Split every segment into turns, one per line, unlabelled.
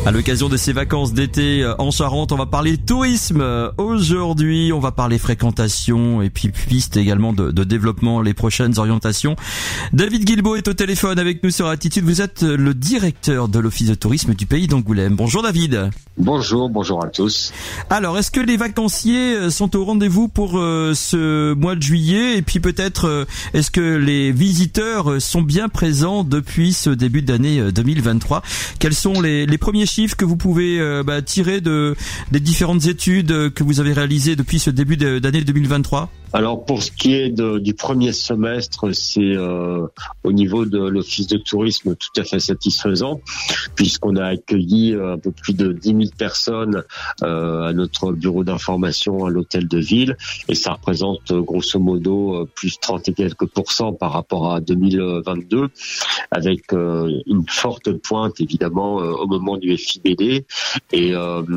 À l'occasion de ces vacances d'été en Charente, on va parler tourisme. Aujourd'hui, on va parler fréquentation et puis piste également de développement, les prochaines orientations. David Guilbault est au téléphone avec nous sur Attitude. Vous êtes le directeur de l'Office de tourisme du pays d'Angoulême. Bonjour David.
Bonjour à tous.
Alors, est-ce que les vacanciers sont au rendez-vous pour ce mois de juillet? Et puis peut-être, est-ce que les visiteurs sont bien présents depuis ce début d'année 2023? Quels sont les premiers chiffres que vous pouvez tirer des différentes études que vous avez réalisées depuis ce début d'année 2023?
Alors pour ce qui est du premier semestre, c'est au niveau de l'Office de tourisme tout à fait satisfaisant, puisqu'on a accueilli un peu plus de 10 000 personnes à notre bureau d'information à l'hôtel de ville, et ça représente grosso modo plus 30 et quelques % par rapport à 2022, avec une forte pointe évidemment au moment du FIBD, et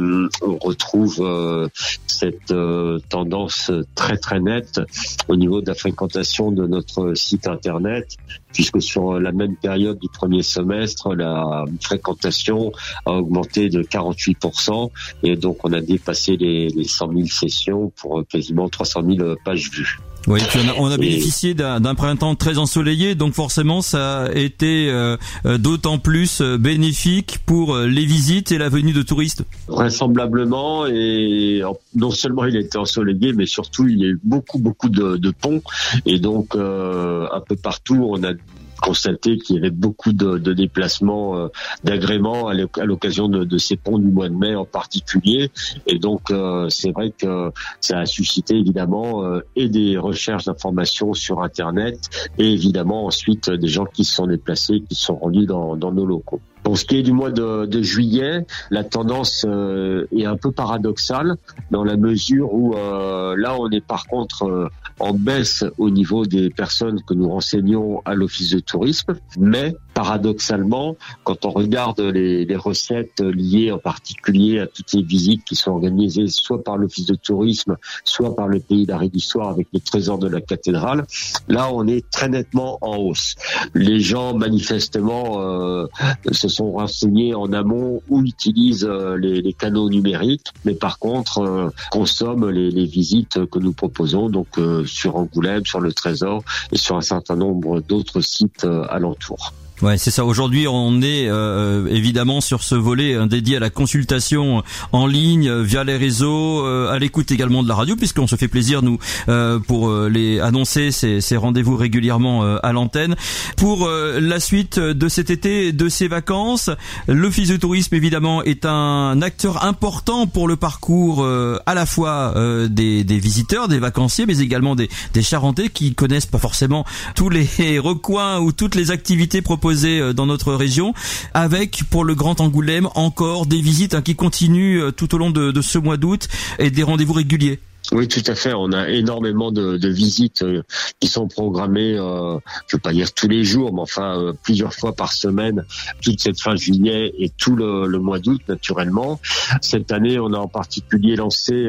on retrouve cette tendance très très nette au niveau de la fréquentation de notre site internet, puisque sur la même période du premier semestre, la fréquentation a augmenté de 48%, et donc on a dépassé les 100 000 sessions pour quasiment 300 000 pages vues.
Oui, puis on a bénéficié d'un printemps très ensoleillé, donc forcément ça a été d'autant plus bénéfique pour les visites et la venue de touristes.
Vraisemblablement, et non seulement il a été ensoleillé, mais surtout il y a eu beaucoup de ponts, et donc un peu partout on a constaté qu'il y avait beaucoup de déplacements d'agréments à l'occasion de ces ponts du mois de mai en particulier, et donc c'est vrai que ça a suscité évidemment et des recherches d'informations sur internet, et évidemment ensuite des gens qui se sont déplacés, qui se sont rendus dans nos locaux. Pour ce qui est du mois de juillet, la tendance est un peu paradoxale, dans la mesure où là on est par contre en baisse au niveau des personnes que nous renseignons à l'Office de tourisme, mais paradoxalement, quand on regarde les recettes liées en particulier à toutes les visites qui sont organisées soit par l'Office de tourisme, soit par le Pays d'Art et d'Histoire avec les trésors de la cathédrale, là on est très nettement en hausse. Les gens manifestement se sont renseignés en amont ou utilisent les canaux numériques, mais par contre consomment les visites que nous proposons, donc sur Angoulême, sur le Trésor et sur un certain nombre d'autres sites alentours.
Ouais, c'est ça. Aujourd'hui, on est évidemment sur ce volet dédié à la consultation en ligne via les réseaux, à l'écoute également de la radio, puisqu'on se fait plaisir nous pour les annoncer ces rendez-vous régulièrement à l'antenne. Pour la suite de cet été, de ces vacances, l'Office de tourisme évidemment est un acteur important pour le parcours à la fois des visiteurs, des vacanciers, mais également des Charentais qui connaissent pas forcément tous les recoins ou toutes les activités proposées dans notre région, avec pour le Grand Angoulême encore des visites qui continuent tout au long de ce mois d'août et des rendez-vous réguliers.
Oui, tout à fait. On a énormément de visites qui sont programmées, je veux pas dire tous les jours, mais enfin plusieurs fois par semaine, toute cette fin juillet et tout le mois d'août naturellement. Cette année, on a en particulier lancé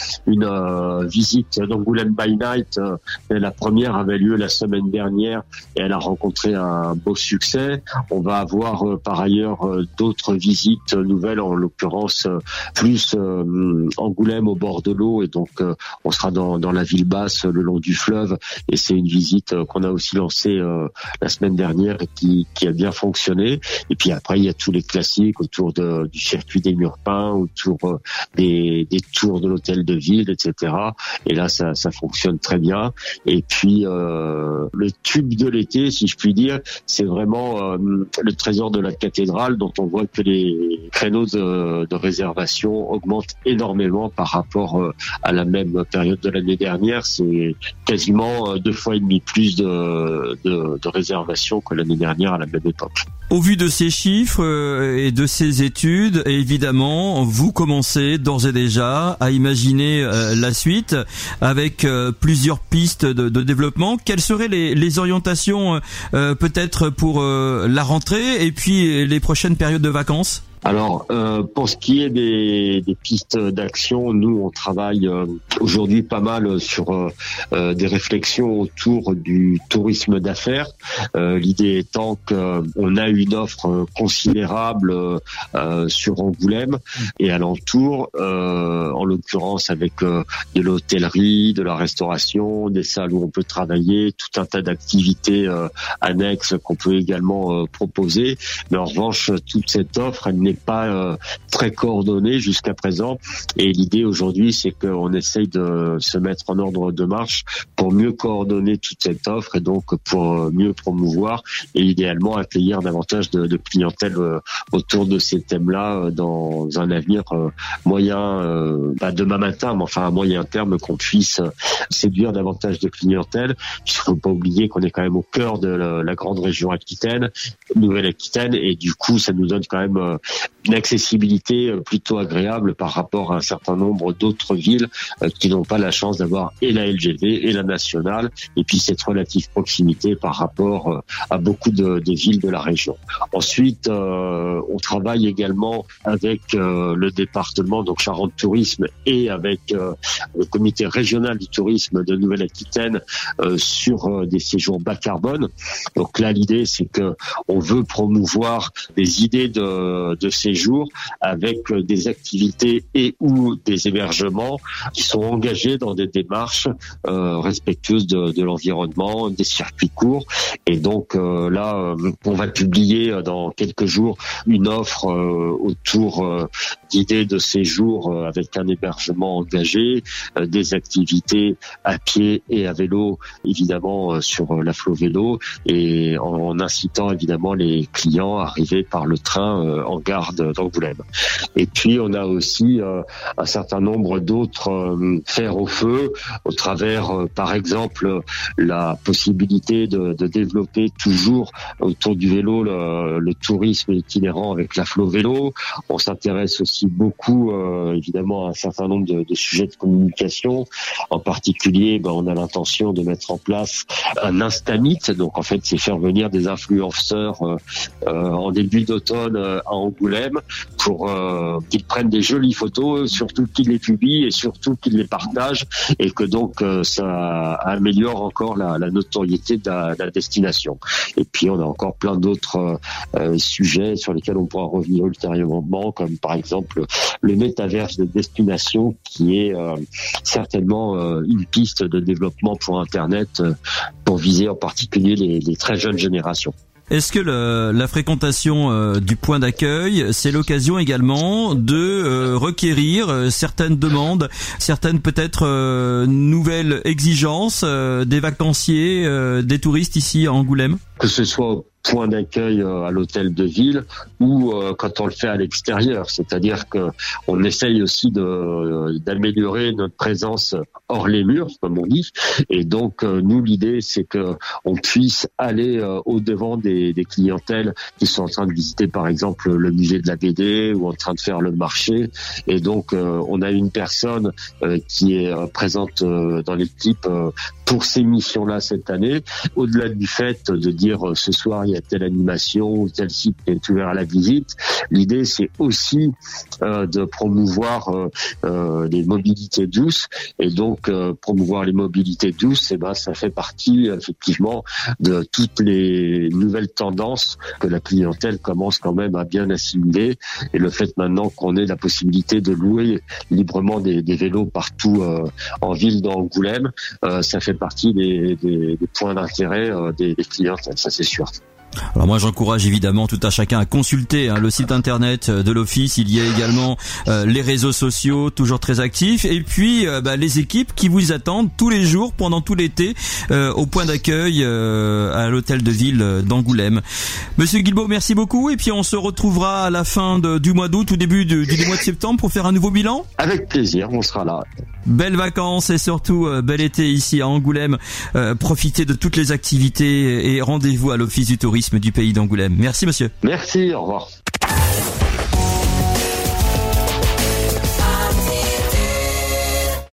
une visite d'Angoulême by Night. La première avait lieu la semaine dernière et elle a rencontré un beau succès. On va avoir par ailleurs d'autres visites nouvelles, en l'occurrence plus Angoulême au bord de l'eau, et donc on sera dans la ville basse le long du fleuve, et c'est une visite qu'on a aussi lancée la semaine dernière et qui a bien fonctionné. Et puis après il y a tous les classiques autour du circuit des murs peints, autour des tours de l'hôtel de ville, etc. Et là ça fonctionne très bien. Et puis le tube de l'été, si je puis dire, c'est vraiment le trésor de la cathédrale, dont on voit que les créneaux de réservation augmentent énormément par rapport à la même période de l'année dernière. C'est quasiment 2,5 fois plus de réservations que l'année dernière à la même époque.
Au vu de ces chiffres et de ces études, évidemment, vous commencez d'ores et déjà à imaginer la suite avec plusieurs pistes de développement. Quelles seraient les orientations peut-être pour la rentrée et puis les prochaines périodes de vacances ?
Alors, pour ce qui est des pistes d'action, nous on travaille aujourd'hui pas mal sur des réflexions autour du tourisme d'affaires. L'idée étant qu'on a une offre considérable sur Angoulême et alentour, en l'occurrence avec de l'hôtellerie, de la restauration, des salles où on peut travailler, tout un tas d'activités annexes qu'on peut également proposer. Mais en revanche, toute cette offre, elle n'est pas très coordonnée jusqu'à présent. Et l'idée aujourd'hui, c'est qu'on essaye de se mettre en ordre de marche pour mieux coordonner toute cette offre et donc pour mieux promouvoir et idéalement accueillir davantage de clientèle autour de ces thèmes-là dans un avenir moyen, pas demain matin, mais enfin à moyen terme, qu'on puisse séduire davantage de clientèle. Il ne faut pas oublier qu'on est quand même au cœur de la grande région Aquitaine, Nouvelle-Aquitaine, et du coup, ça nous donne quand même une accessibilité plutôt agréable par rapport à un certain nombre d'autres villes qui n'ont pas la chance d'avoir et la LGV et la nationale, et puis cette relative proximité par rapport à beaucoup de villes de la région. Ensuite, on travaille également avec le département, donc Charente Tourisme, et avec le comité régional du tourisme de Nouvelle-Aquitaine sur des séjours bas carbone. Donc là, l'idée, c'est que on veut promouvoir des idées de séjour avec des activités et ou des hébergements qui sont engagés dans des démarches respectueuses de l'environnement, des circuits courts. Et donc là, on va publier dans quelques jours une offre autour d'idées de séjour avec un hébergement engagé, des activités à pied et à vélo, évidemment sur la Flo Vélo, et en incitant évidemment les clients à arriver par le train en gare d'Angoulême. Et puis on a aussi un certain nombre d'autres fers au feu au travers, par exemple, la possibilité de développer toujours autour du vélo le tourisme itinérant avec la Flo Vélo. On s'intéresse aussi beaucoup évidemment à un certain nombre de sujets de communication. En particulier, on a l'intention de mettre en place un Instamit. Donc en fait, c'est faire venir des influenceurs en début d'automne à Angoulême pour qu'ils prennent des jolies photos, surtout qu'ils les publient et surtout qu'ils les partagent, et que donc ça améliore encore la notoriété de la destination. Et puis on a encore plein d'autres sujets sur lesquels on pourra revenir ultérieurement, comme par exemple le métaverse de destination, qui est certainement une piste de développement pour Internet pour viser en particulier les très jeunes générations.
Est-ce que la fréquentation du point d'accueil, c'est l'occasion également de requérir certaines demandes, certaines peut-être nouvelles exigences des vacanciers, des touristes ici à Angoulême ?
Que ce soit point d'accueil à l'hôtel de ville ou quand on le fait à l'extérieur, c'est-à-dire que on essaye aussi d'améliorer notre présence hors les murs, comme on dit, et donc nous, l'idée, c'est que on puisse aller au devant des clientèles qui sont en train de visiter par exemple le musée de la BD ou en train de faire le marché, et donc on a une personne qui est présente dans l'équipe pour ces missions-là cette année, au-delà du fait de dire ce soir il y a telle animation ou tel site qui est ouvert à la visite. L'idée, c'est aussi de promouvoir les mobilités douces, et donc promouvoir les mobilités douces, ça fait partie effectivement de toutes les nouvelles tendances que la clientèle commence quand même à bien assimiler, et le fait maintenant qu'on ait la possibilité de louer librement des vélos partout en ville d'Angoulême, ça fait partie des points d'intérêt des clients, ça c'est sûr.
Alors moi j'encourage évidemment tout un chacun à consulter le site internet de l'office. Il y a également les réseaux sociaux toujours très actifs, et puis les équipes qui vous attendent tous les jours pendant tout l'été au point d'accueil à l'hôtel de ville d'Angoulême. Monsieur Guilbault, merci beaucoup, et puis on se retrouvera à la fin du mois d'août, au début du mois de septembre pour faire un nouveau bilan.
Avec plaisir, on sera là.
Belles vacances et surtout bel été ici à Angoulême. Profitez de toutes les activités et rendez-vous à l'office du tourisme du pays d'Angoulême. Merci monsieur.
Merci, au revoir.